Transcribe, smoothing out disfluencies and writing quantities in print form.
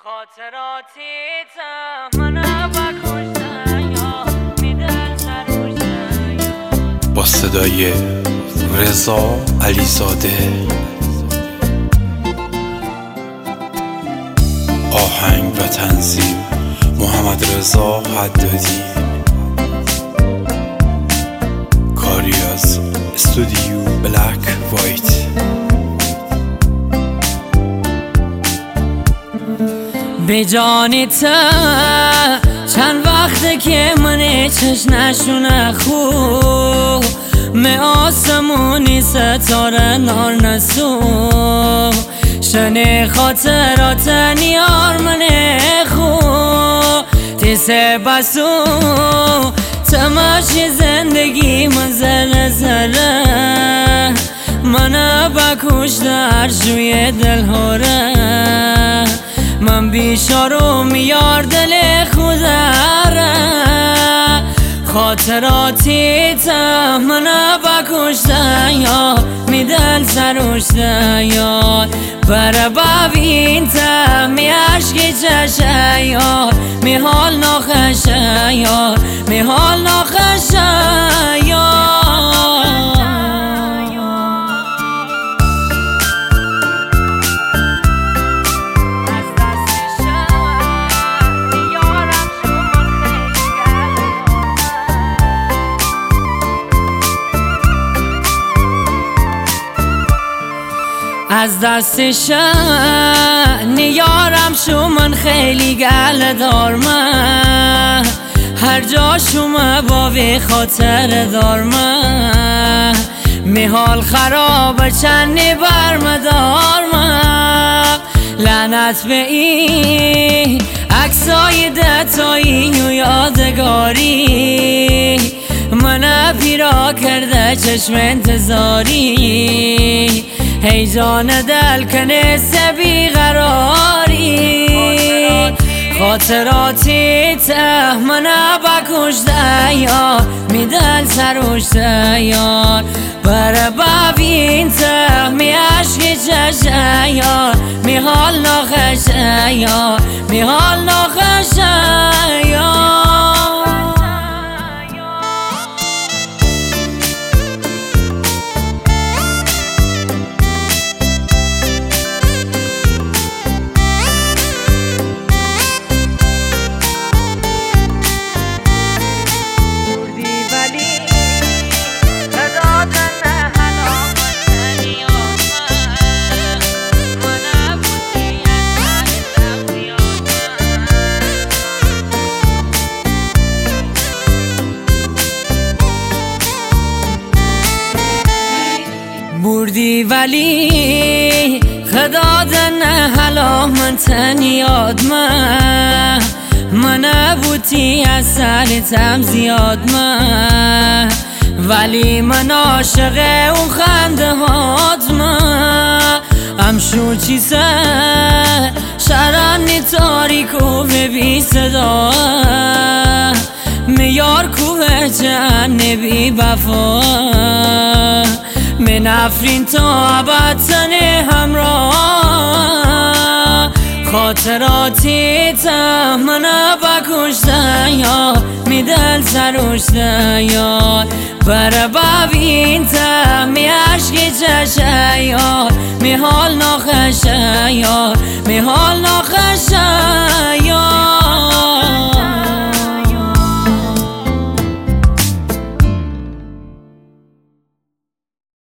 خاطراتی منو بکشتن یا میدن سروشتن یا با صدای رضا علیزاده، آهنگ و تنظیم محمد رضا حدادی، کاری از استودیو بلک وایت. به جان تا چند وقته که من چش نشونه خوب می آسمونی ستاره نار نسو شنه خاطرات نیار من خوب تیسه بسو تماشی زندگی من زره زره من بکش در جوی دل هره من بیشارم یار دل خودره خاطراتی تا منو بکشته یا میدل سروشته یا بره ببین تا می عشقی چشه یا می حال ناخشه یا می حال ناخشه یا از دستش نیارم شو من خیلی گل دارم هر جا شما با وی خاطر دارم می حال خراب چندی برمدارم لعنت به این عکسای دتایی و یادگاری من پیرا کرده چشم انتظاری هی جان دل کنه سبی قراری خاطراتی ته منو بکشته یا میدل سروشته یار بره ببین ته می عشقی چشه یار می حال ناخشه یار می حال ناخشه یار بردی ولی خدا دنه حالا من تنیاد من نبودی از سرتم زیاد ولی من عاشق اون خنده هات همشو چیزه شرانی تاریک و بی صدا میار کوه جنبی بفا من افرین تا ابد تنه همراه خاطراتی تا منو بکشته یا میدل سروشته یا بره ببین تا می عشقی چشه یا می حال ناخشه یا می حال ناخشه